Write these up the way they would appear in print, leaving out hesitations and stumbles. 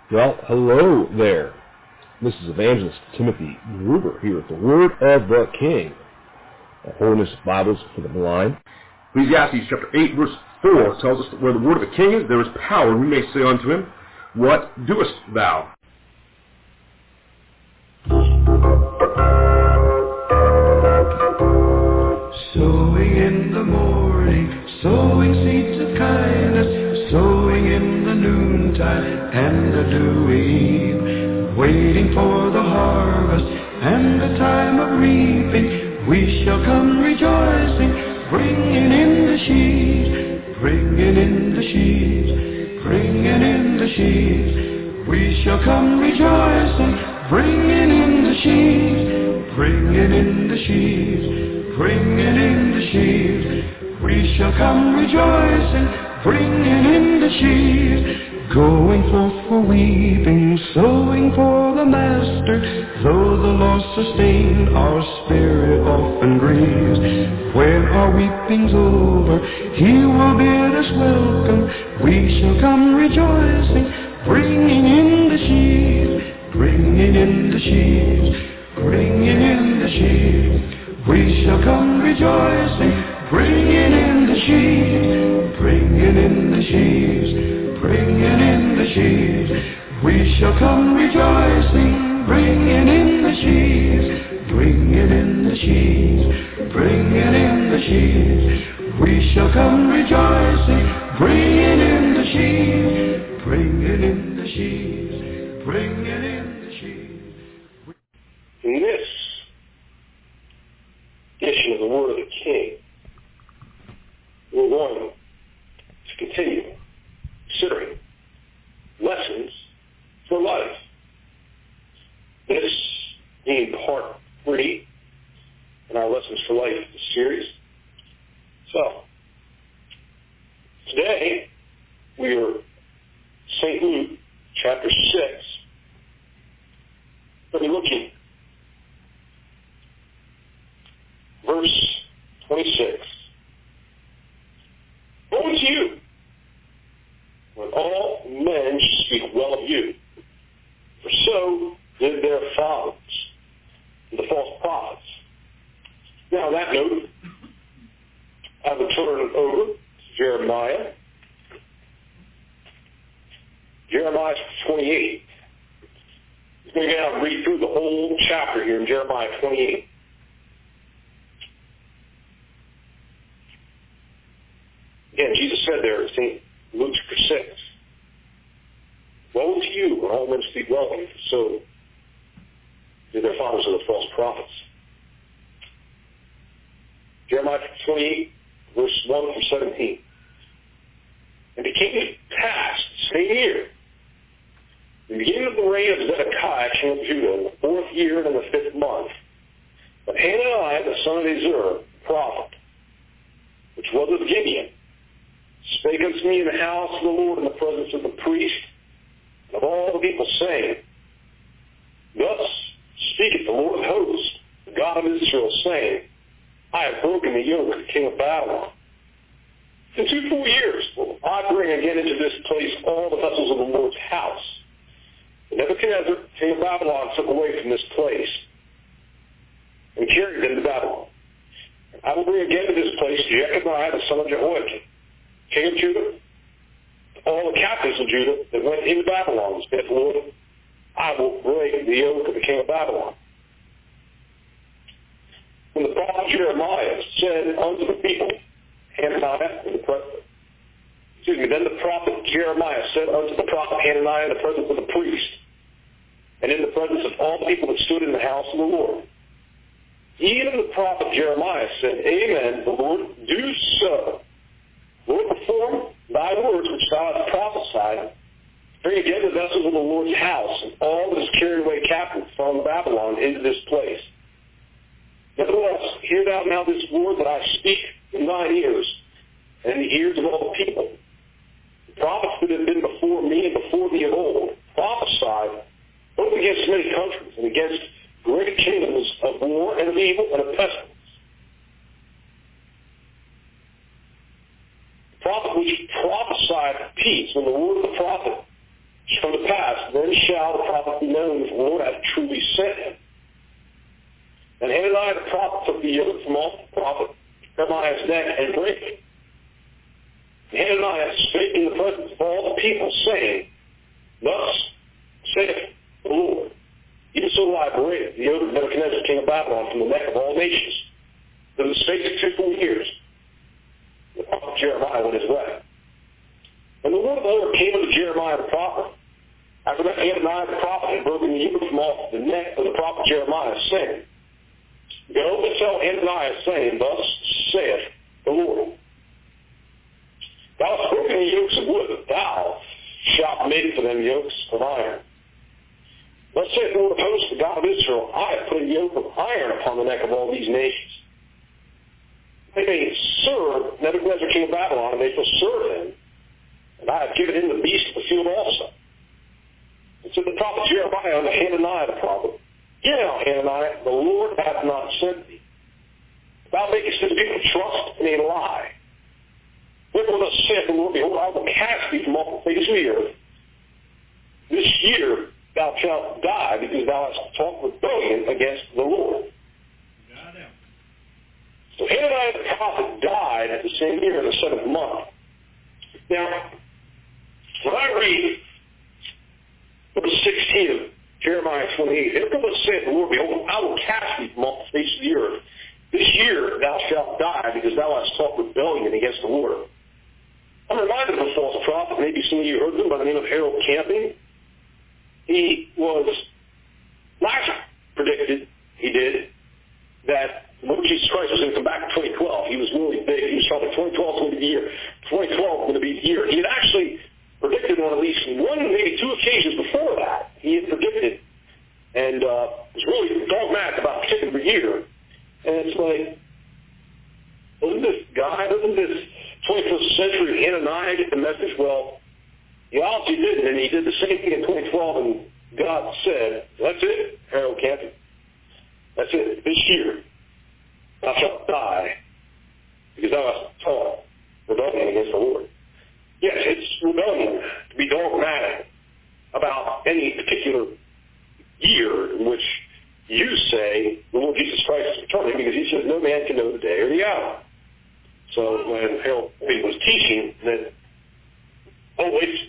Well, hello there. This is Evangelist Timothy Gruber here at the Word of the King, the Holiness Bibles for the Blind. Ecclesiastes chapter 8, verse 4 tells us that where the Word of the King is, there is power. We may say unto him, what doest thou? Sowing in the morning, sowing seeds of kindness, sowing in the noontide and the dewy eve, waiting for the harvest and the time of reaping, we shall come rejoicing, bringing in the sheaves, bringing in the sheaves, bringing in the sheaves. We shall come rejoicing, bringing in the sheaves, bringing in the sheaves, bringing in the sheaves. We shall come rejoicing, bringing in the sheaves, going forth for weeping, sowing for the Master. Though the loss sustained, our spirit often grieves. When our weeping's over, He will bid us welcome. We shall come rejoicing, bringing in the sheaves, bringing in the sheaves, bringing in the sheaves. We shall come rejoicing, bringing in the sheaves, bringing in the sheaves, bringing in the sheaves. We shall come rejoicing, bringing in the sheaves, bringing in the sheaves, bringing in the sheaves. We shall come rejoicing, bringing in the sheaves, bringing in the sheaves, bringing in the sheaves. In this edition of the Word of the King, we're going to continue considering lessons for life. This being part 3 in our Lessons for Life series. So, today we are St. Luke chapter 6. We'll be looking verse 26. Woe to you, when all men speak well of you, for so did their fathers, the false prophets. Now, on that note, I will turn over to Jeremiah. Jeremiah 28. We're going to get out and read through the whole chapter here in Jeremiah 28. Again, Jesus said there in St. Luke 6, woe to you when all men speak well of you, for so did their fathers of the false prophets. Jeremiah 28, verse 1 through 17. And it came to pass the same year, the beginning of the reign of Zedekiah, king of Judah, in the 4th year and in the 5th month, that Hananiah, the son of Azur, the prophet, which was of Gibeon, spake unto me in the house of the Lord in the presence of the priest and of all the people, saying, Thus speaketh the Lord of hosts, the God of Israel, saying, I have broken the yoke of the king of Babylon. In 2 full years will I bring again into this place all the vessels of the Lord's house. And Nebuchadnezzar, king of Babylon, took away from this place and carried them to Babylon. And I will bring again to this place Jeconiah, the son of Jehoiakim, king of Judah, all the captives of Judah that went into Babylon, saith the Lord, I will break the yoke of the king of Babylon. When the prophet Jeremiah said unto the people, then the prophet Jeremiah said unto the prophet Hananiah in the presence of the priest, and in the presence of all the people that stood in the house of the Lord, even the prophet Jeremiah said, Amen, the Lord do so. Lord, perform thy words which thou hast prophesied. Bring again the vessels of the Lord's house, and all that is carried away captive from Babylon into this place. Nevertheless, hear thou now this word that I speak in thine ears, and in the ears of all the people. The prophets that have been before me and before thee of old prophesied both against many countries and against great kingdoms of war and of evil and of pestilence. The prophet which prophesied peace when the word of the prophet shall come to pass, then shall the prophet be known if the Lord hath truly sent him. And Hananiah the prophet took the yoke from off the prophet Jeremiah's neck and brake it. And Hananiah spake in the presence of all the people, saying, Thus saith the Lord, even so will I break the yoke of Nebuchadnezzar king of Babylon from the neck of all nations. In the space of 2 full years, the prophet Jeremiah went his way. And the word of the Lord came unto Jeremiah the prophet, after that Hananiah the prophet had broken the yoke from off the neck of the prophet Jeremiah, saying, Go and tell Hananiah, saying, Thus saith the Lord, Thou hast broken the yokes of wood, thou shalt make for them yokes of iron. Thus saith the Lord of hosts, the God of Israel, I have put a yoke of iron upon the neck of all these nations. They may serve Nebuchadnezzar king of Babylon, and they shall serve him, and I have given him the beast of the field also. And so the prophet Jeremiah unto Hananiah the prophet, Hear now, Hananiah, the Lord hath not sent thee. Thou makest this people trust in a lie. Wherefore thus saith the Lord, Behold, I will cast thee from off the face of the earth. This year thou shalt die, because thou hast talked rebellion against the Lord. So Hananiah the prophet died at the same year in the 7th month. Now, when I read verse 16 of Jeremiah 28, therefore thus saith the Lord, Behold, I will cast thee from off the face of the earth. This year thou shalt die, because thou hast talked rebellion against the Lord. I'm reminded of a false prophet. Maybe some of you heard of him by the name of Harold Camping. He was last predicted, he did, that Lord Jesus Christ was going to come back in 2012. He was really big. He was probably 2012 is going to be the year. 2012 is going to be the year. He had actually predicted on at least one, maybe 2 occasions before that. He had predicted and was really dogmatic about a particular year. And it's like, doesn't this guy, doesn't this 21st century Hananiah get the message? Well, he obviously didn't, and he did the same thing in 2012, and God said, that's it, Harold Camping. That's it. This year, thou shalt die, because thou hast taught rebellion against the Lord. Yes, it's rebellion to be dogmatic about any particular year in which you say the Lord Jesus Christ is returning, because he says no man can know the day or the hour. So when Harold was teaching that, it's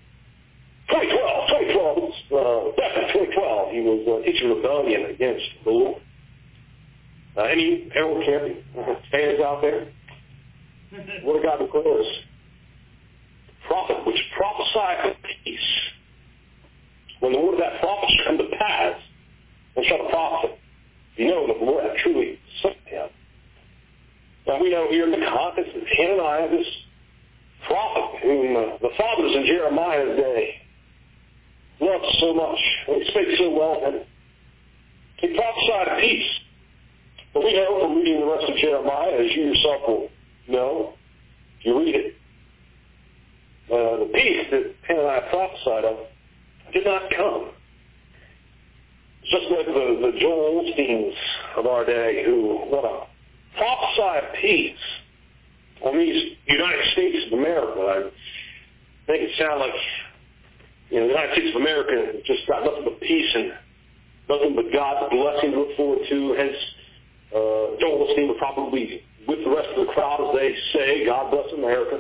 2012, definitely 2012, he was teaching rebellion against the Lord. Any Harold Camping fans out there? What God declares? Prophet which prophesied of peace. When the word of that prophet shall come to pass, then shall the prophet be known that the Lord hath truly sent him. Now we know here in the context of Hananiah, this prophet whom the fathers in Jeremiah's day loved so much, and he spake so well, and he prophesied of peace. But we know from reading the rest of Jeremiah, as you yourself will know, if you read it, the peace that Hananiah prophesied of did not come. It's just like the Joel Osteens of our day who want to prophesy of peace on these United States of America. I make it sound like, the United States of America just got nothing but peace and nothing but God's blessing to look forward to. Hence, Joel Osteen would probably, with the rest of the crowd, as they say, God bless America.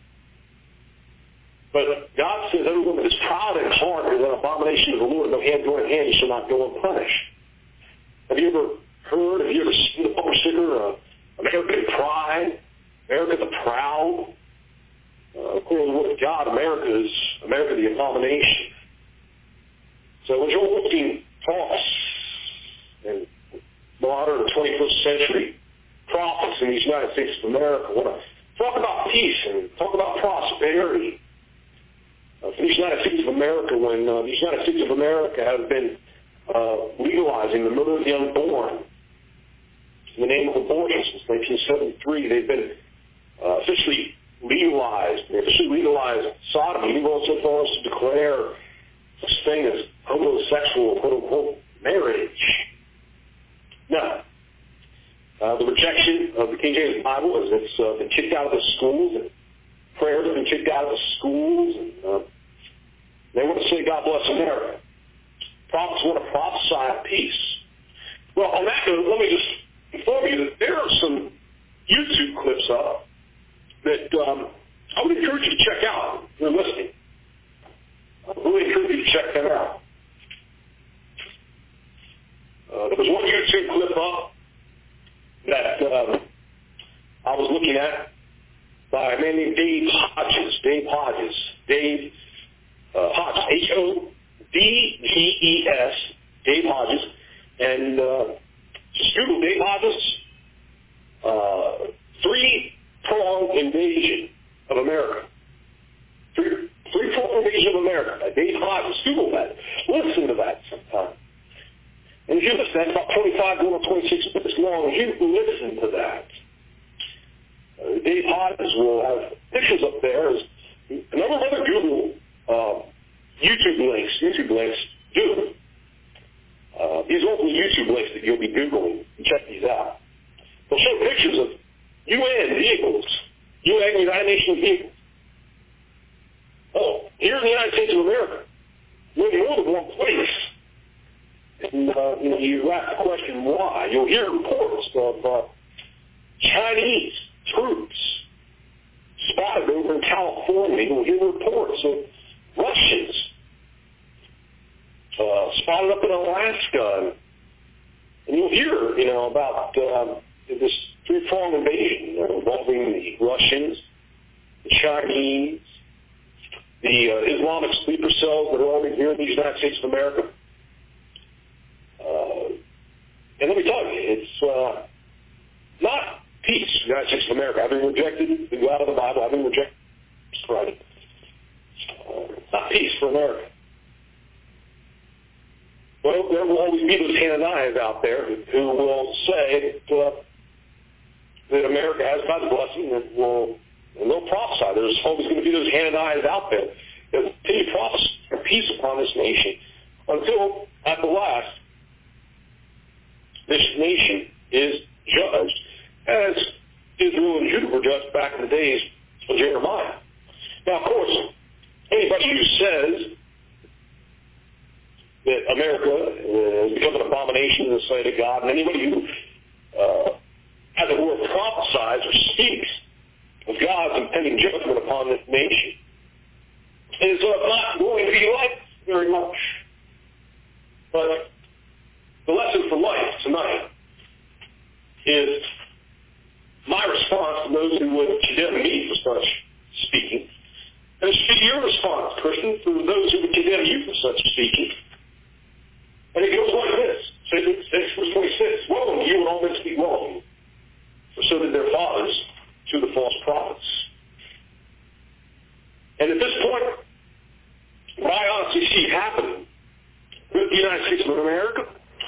But God says, everyone that is proud in heart is an abomination of the Lord. No hand joined hand, you shall not go unpunished. Have you ever seen the bumper sticker, American Pride, America the Proud? According to the word of God, America is America the abomination. So when Joel Osteen talks in modern 21st century prophets in the United States of America want to talk about peace and talk about prosperity. For the United States of America, when the United States of America has been legalizing the murder of the unborn in the name of abortion since 1973, they've been officially legalized. They officially legalized sodomy, even so far as to declare such thing as homosexual, quote-unquote, marriage. Now, the rejection of the King James Bible as it's been kicked out of the schools, and prayers have been kicked out of the schools, and They want to say, God bless America. Prophets want to prophesy peace. Well, on that note, let me just inform you that there are some YouTube clips up that I would encourage you to check out if you're listening. I really encourage you to check them out. There was one YouTube clip up that I was looking at by a man named Dave Hodges. Dave Hodges, H-O-D-G-E-S, Dave Hodges. And just Google Dave Hodges, three-pronged invasion of America. Three-pronged invasion of America by Dave Hodges. Google that. Listen to that sometime. And if you listen, that's about 25 going on 26 minutes long. If you listen to that, Dave Hodges will have pictures up there. A number of other Google YouTube links do. These local YouTube links that you'll be Googling, check these out. They'll show pictures of UN vehicles, United Nations vehicles. Oh, here in the United States of America, we're in more than one place. And you ask the question why. You'll hear reports of Chinese troops spotted over in California. You'll hear reports of Russians spotted up in Alaska. And you'll hear, about this three-pronged invasion involving the Russians, the Chinese, the Islamic sleeper cells that are only here in the United States of America. And let me tell you, it's not peace in the United States of America. Having rejected the God of the Bible, having rejected Christ, not peace for America. Well, there will always be those Hananiahs out there who will say that America has God's blessing and they'll prophesy. There's always going to be those Hananiahs out there that will continue to prophesy peace upon this nation until, at the last, this nation is judged as Israel and Judah were judged back in the days of Jeremiah. Now, of course, anybody who says that America has become an abomination in the sight of God, and anybody who, as it were, prophesies or speaks of God's impending judgment upon this nation is not going to be liked very much. But the lesson for life tonight is my response to those who would condemn me for such speaking. And it should be your response, Christian, for those who would condemn you for such speaking. And it goes like this. 6 verse 26. Woe unto you and all men speak well of you, for so did their fathers to the false prophets. And at this point, what I honestly see happening with the United States of America,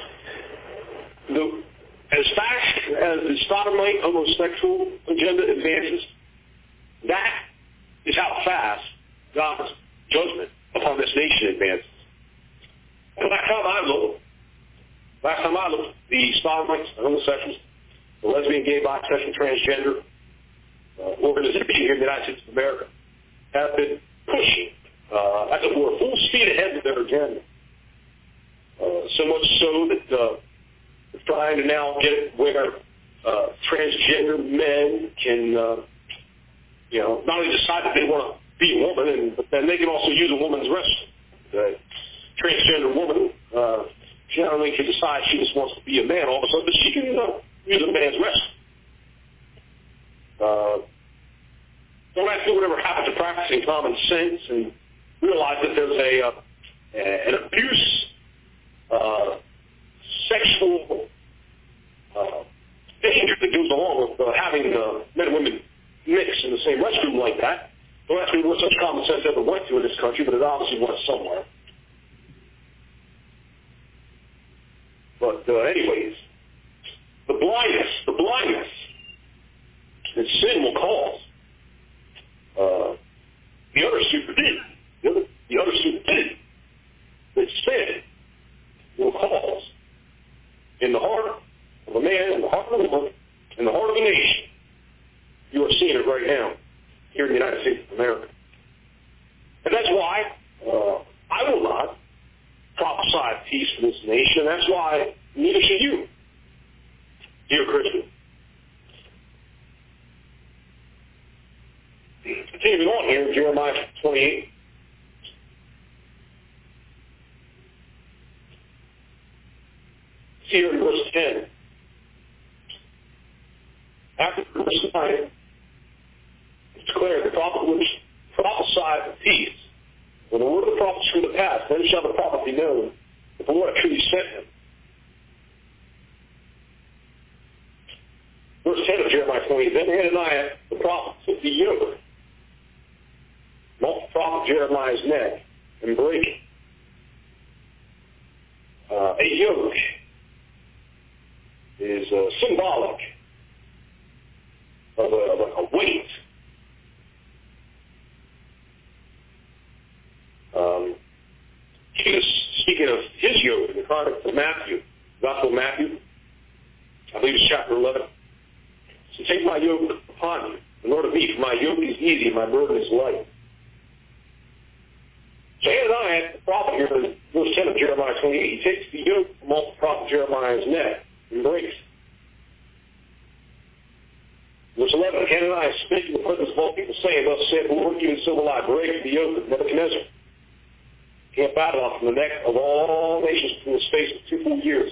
as fast as the sodomite homosexual agenda advances, that is how fast God's judgment upon this nation advances. And last time I looked, the sodomites, the homosexuals, the lesbian, gay, bisexual, transgender organizations here in the United States of America have been pushing, as it were, full speed ahead with their agenda. So much so that they're trying to now get it where transgender men can, not only decide that they want to be a woman, but then they can also use a woman's restroom. The transgender woman, she not only can decide she just wants to be a man all of a sudden, but she can use a man's restroom. Don't ask me whatever happened to practicing common sense and realize that there's an abuse, sexual danger that goes along with having men and women mix in the same restroom like that. Don't ask me what such common sense ever went to in this country, but it obviously went somewhere. But anyways, the blindness that sin will cause, the other stupidity that sin will cause in the heart of a man, in the heart of a woman, in the heart of a nation. You are seeing it right now here in the United States of America. And that's why prophesied peace for this nation, and that's why neither should you, dear Christian. Continuing on here, Jeremiah 28. See here in verse 10. After verse 9, it's declared the prophet which prophesied of peace. When the word of the prophet shall come to pass, then shall the prophet be known that the Lord truly sent him. Verse 10 of Jeremiah 28. Then Hananiah the prophet took the yoke, off the prophet Jeremiah's neck, and break it. A yoke is symbolic of a weight. He was speaking of his yoke in the context of Matthew, Gospel of Matthew, I believe it's chapter 11. So take my yoke upon you, and learn of me, for my yoke is easy, and my burden is light. So Hananiah, the prophet here, in verse 10 of Jeremiah 28, he takes the yoke from off the prophet Jeremiah's neck and breaks it. Verse 11, Hananiah spake in the presence of all people, saying, Thus saith the Lord, even so will I break the yoke of Nebuchadnezzar, king of Babylon, from the neck of all nations in the space of 2 full years.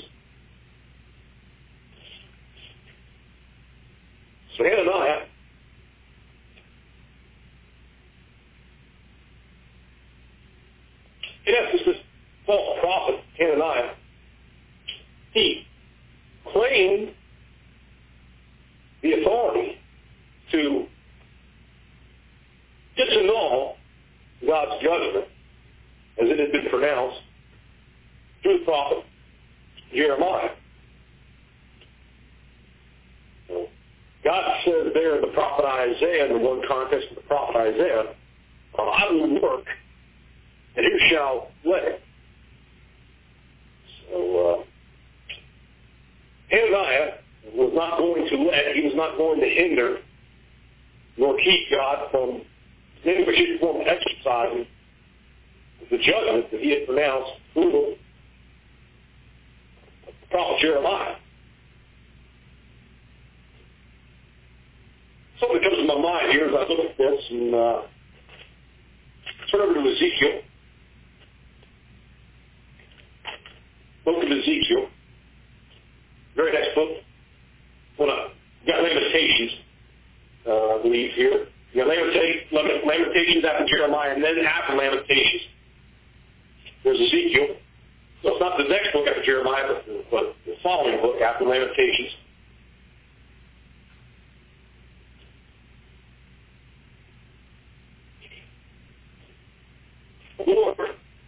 So Hananiah, in essence, this false prophet, Hananiah, he claimed the authority to disannul God's judgment as it had been pronounced through the prophet Jeremiah. God says there in the prophet Isaiah, in the one context of the prophet Isaiah, I will work, and you shall let. So, Hananiah was not going to let, he was not going to hinder nor keep God from in any particular form of exercising the judgment that he had pronounced through the prophet Jeremiah. Something comes to my mind here as I look at this, and turn over to Ezekiel. Book of Ezekiel. Very next book. Well, you got Lamentations, I believe, here. You got Lamentations after Jeremiah, and then after Lamentations, there's Ezekiel. So it's not the next book after Jeremiah, but the following book after Lamentations. The Lord,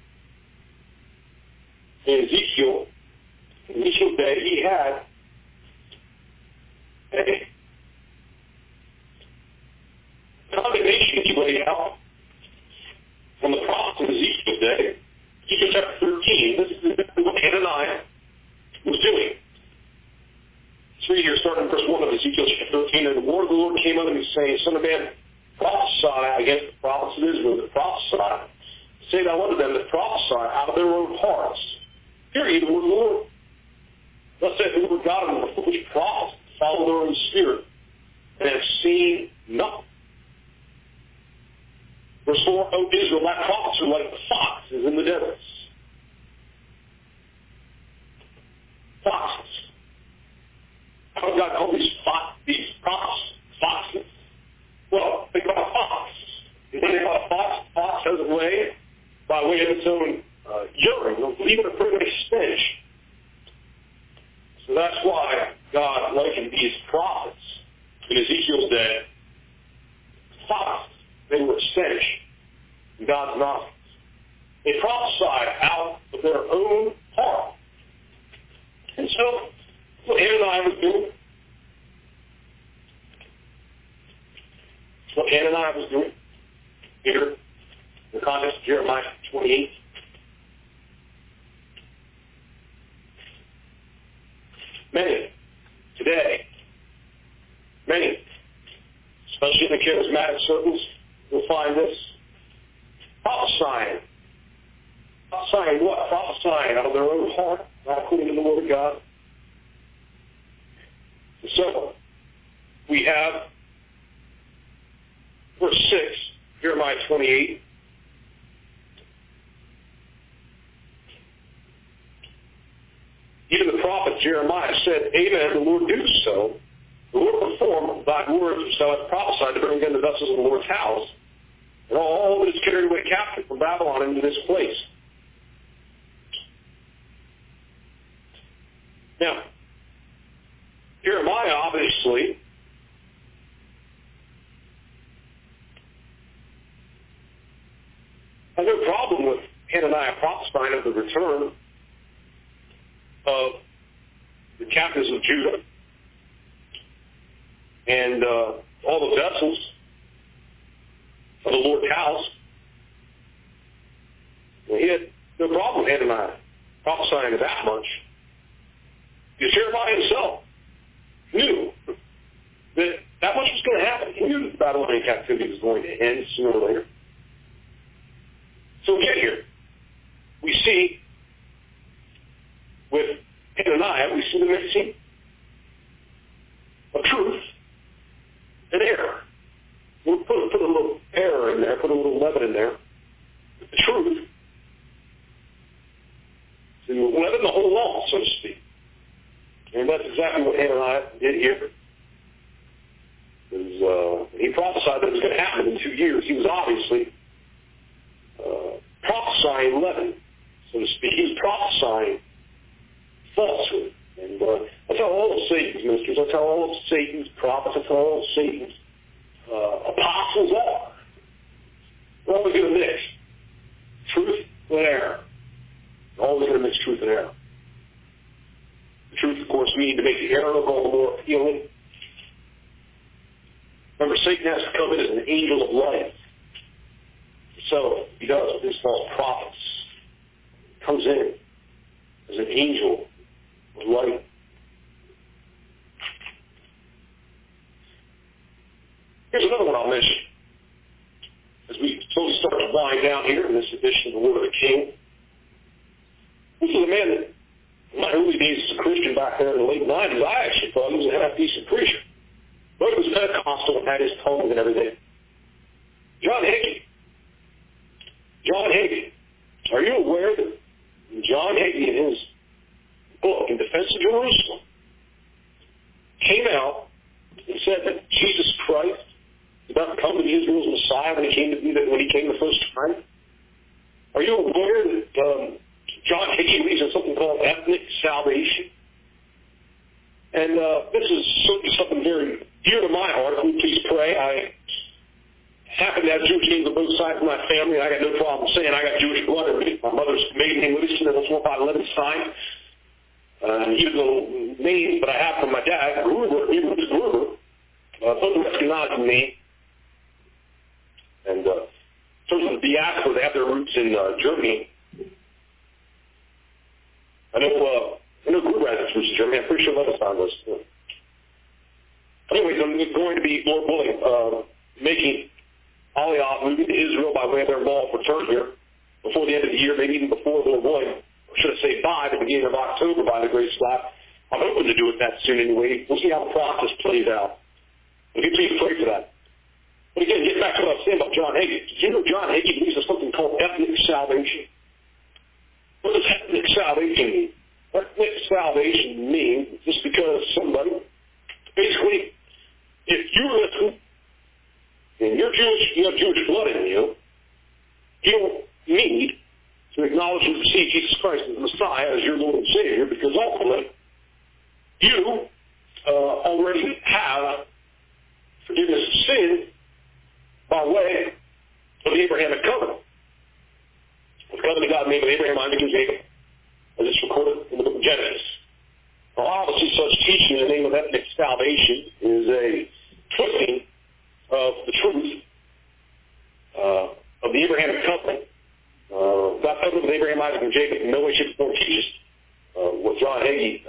in Ezekiel's day, he had a condemnation he laid out from the prophets of Ezekiel's day. Ezekiel chapter 13, this is what Hananiah was doing. Let's read here, starting in verse 1 of Ezekiel chapter 13. And the word of the Lord came unto me, saying, Son of man, prophesy against the prophets of Israel, that prophesy. Say thou unto them that prophesy out of their own hearts. Hear ye the word of the Lord. Thus saith the Lord God unto the foolish prophets, follow their own spirit, and have seen nothing. Verse 4, O Israel, thy prophets are like the foxes in the deserts. Foxes. How did God call these prophets foxes? Well, they call a fox. And when they call a fox has a way, by way of its own urine, even a pretty stench. So that's why God likened these prophets in Ezekiel's day to foxes. They were a stench in God's nostrils. They prophesied out of their own heart. And so, what Hananiah was doing, what Hananiah was doing here, in the context of Jeremiah 28. Many, today, especially in the charismatic circles, you'll find this prophesying prophesying what? Prophesying out of their own heart, not according to the Word of God. So, we have verse 6, Jeremiah 28. Even the prophet Jeremiah said, Amen, the Lord do so. The Lord perform thy words which thou hast prophesied to bring again the vessels of the Lord's house, and all that is carried away captive from Babylon into this place. Now, Jeremiah obviously has no problem with Hananiah prophesying of the return of the captives of Judah and all the vessels of the Lord's house. Well, he had no problem with Hananiah prophesying of that much. Because Jeremiah himself knew that much was going to happen. He knew that the Babylonian captivity was going to end sooner or later. So we get here. We see with Hananiah, we see the mixing of truth and error. We'll put a little error in there, put a little leaven in there. But the truth, so we'll leaven the whole law, so to speak. And that's exactly what Hananiah did here. He prophesied that it was going to happen in 2 years. He was obviously prophesying leaven, so to speak. He was prophesying falsehood. And that's how all of Satan's ministers, that's how all of Satan's prophets, that's how all of Satan's apostles are. They're always going to mix truth and error. They're always going to mix truth and error. The truth, of course, we need to make the error look all the more appealing. Remember, Satan has to come in as an angel of light. So he does with his false prophets. He comes in as an angel of light. Here's another one I'll mention. As we slowly start to wind down here in this edition of the Word of the King. This is a man that, in my early days as a Christian back there in the late 90s, I actually thought he was a half-decent preacher. But he was Pentecostal and had his tongue and everything. John Hagee. John Hagee. Are you aware that John Hagee, in his book, In Defense of Jerusalem, came out and said that Jesus Christ did not come to be Israel's Messiah when he came the first time? Are you aware that John Hagee believes in something called ethnic salvation? And this is certainly something very dear to my heart. Please pray. I happen to have Jewish names on both sides of my family. I got no problem saying I got Jewish blood in me. My mother's maiden name Livingston, and was one by Levenstein. Even the name that I have from my dad, Gruber, he was Gruber, both recognized me. And in terms of the diaspora, they have their roots in Germany. I know Gruber has its roots in Germany. I'm pretty sure Levenstein was. Anyways, I'm going to be, Lord willing, making Aliyah moving to Israel by way of their law of return here before the end of the year, maybe even before, Lord willing. Or should I say by the beginning of October by the grace of God. I'm hoping to do it that soon anyway. We'll see how the process plays out. If you please pray for that. But again, get back to what I was saying about John Hagee. Did you know John Hagee believes in something called ethnic salvation? What does ethnic salvation mean? Ethnic salvation means just because somebody, basically, if you listen and you're Jewish, you have Jewish blood in you, you don't need to acknowledge and receive Jesus Christ as the Messiah as your Lord and Savior, because ultimately you already have forgiveness of sin by way of the Abrahamic covenant. The covenant God made with Abraham, Isaac, and Jacob, as it's recorded in the book of Genesis. Well, obviously, such teaching in the name of ethnic salvation is a twisting of the truth of the Abrahamic covenant. That covenant with Abraham, Isaac, and Jacob in no way, shape, or form teaches what John Hagee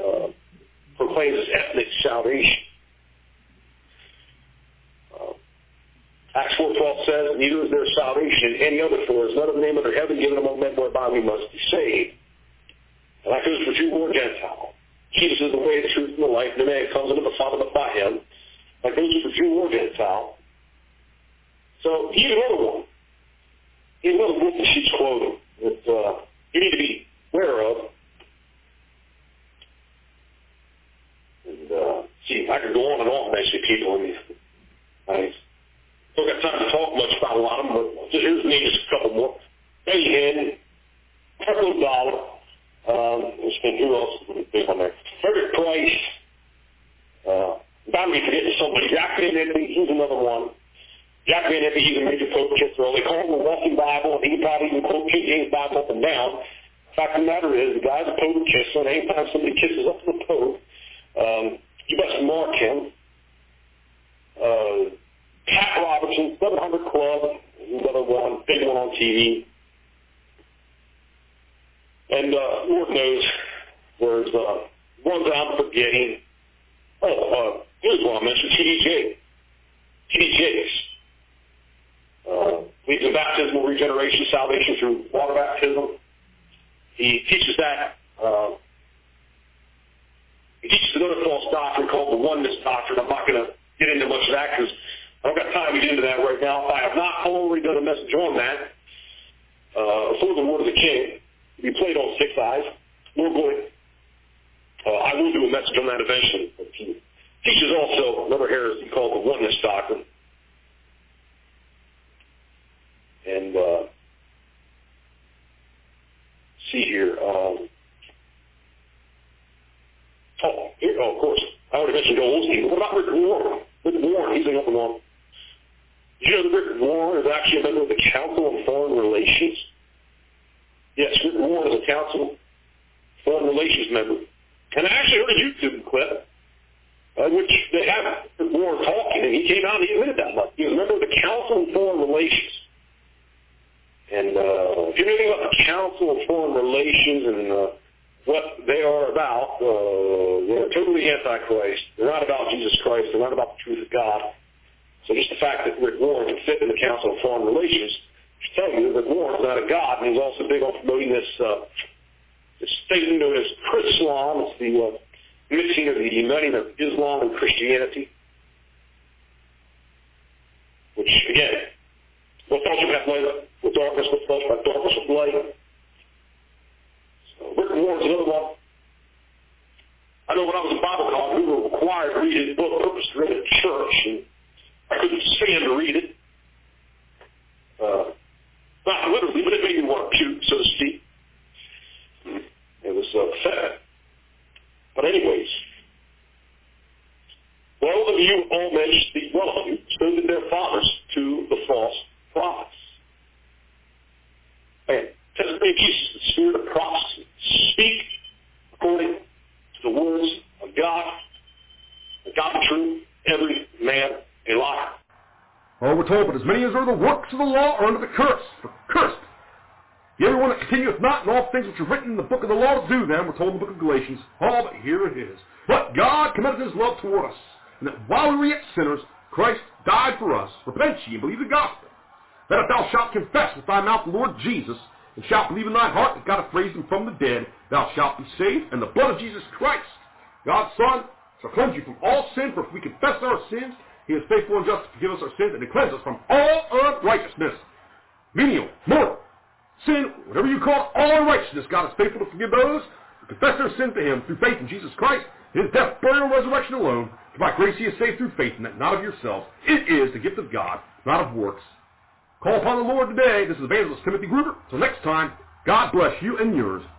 proclaims as ethnic salvation. Acts 4:12 says, neither is there salvation in any other, for there is none other name under heaven given among men whereby we must be saved. And that goes for Jew or Gentile. Jesus is the way, the truth, and the life. No man comes unto the Father but by him. That goes for Jew or Gentile. So here's another one. Here's another book that she's quoting that you need to be aware of. And see, I could go on and on mentioning people. I don't got time to talk much about a lot of them, but here's just a couple more. Eddie Hinn, Pepper Dollar. Who else is big on there? Frederick Price. Bound to be forgetting somebody. Jack Van Impe, he's another one. Jack Van Impe, he's a major Pope kisser. They call him the Walking Bible, and he can probably even quote King James Bible up and down. The fact of the matter is, the guy's a Pope kisser, and anytime somebody kisses up to the Pope, you best mark him. Pat Robertson, 700 Club, another one, big one on TV. And Lord knows there's ones that I'm forgetting. Here's one I mentioned, T.D. Jakes. Leads in baptismal regeneration, salvation through water baptism. He teaches that. He teaches another false doctrine called the oneness doctrine. I'm not going to get into much of that because I don't got time to get into that right now. I have not already done a message on that. For the Word of the King. Be played on 6 Eyes. Lord willing. I will do a message on that eventually. But he teaches also another heresy called the oneness doctrine. And see here. Of course. I already mentioned Joel Osteen. What about Rick Warren? Rick Warren, he's another one. Did you know that Rick Warren is actually a member of the Council on Foreign Relations? Yes, Rick Warren is a Council Foreign Relations member. And I actually heard a YouTube clip which they have Rick Warren talking, and he came out and he admitted that much. He was a member of the Council on Foreign Relations. And if you know anything about the Council on Foreign Relations and what they are about, they're totally antichrist. They're not about Jesus Christ. They're not about the truth of God. So just the fact that Rick Warren can fit in the Council on Foreign Relations should tell you that Rick Warren's not a god, and he's also big on promoting this statement known as Chrislam. It's the mixing of the uniting of Islam and Christianity. Which, again, what fellowship hath light with darkness, what fellowship hath darkness with light. So Rick Warren's another one. I know when I was in Bible college, we were required to read his book, Purpose to Read at church, and I couldn't stand to read it. Not literally, but it made me want to puke, so to speak. It was pathetic. But anyways, well of you, all men speak well of you, so did their fathers to the false prophets. And testimony of Jesus, the spirit of prophecy, speak according to the words of God, the God the truth, every man a liar. Oh, we're told, but as many as are the works of the law are under the curse. For cursed. The everyone that continueth not in all things which are written in the book of the law to do them, we're told in the book of Galatians. Oh, but here it is. But God commendeth his love toward us, and that while we were yet sinners, Christ died for us. Repent ye and believe the gospel. That if thou shalt confess with thy mouth the Lord Jesus, and shalt believe in thy heart that God hath raised him from the dead, thou shalt be saved, and the blood of Jesus Christ, God's Son, shall cleanse you from all sin. For if we confess our sins, he is faithful and just to forgive us our sins and to cleanse us from all unrighteousness. Venial, mortal, sin, whatever you call it, all unrighteousness. God is faithful to forgive those who confess their sins to him through faith in Jesus Christ, his death, burial, and resurrection alone. For by grace he is saved through faith, and that not of yourselves. It is the gift of God, not of works. Call upon the Lord today. This is Evangelist Timothy Gruber. Till next time, God bless you and yours.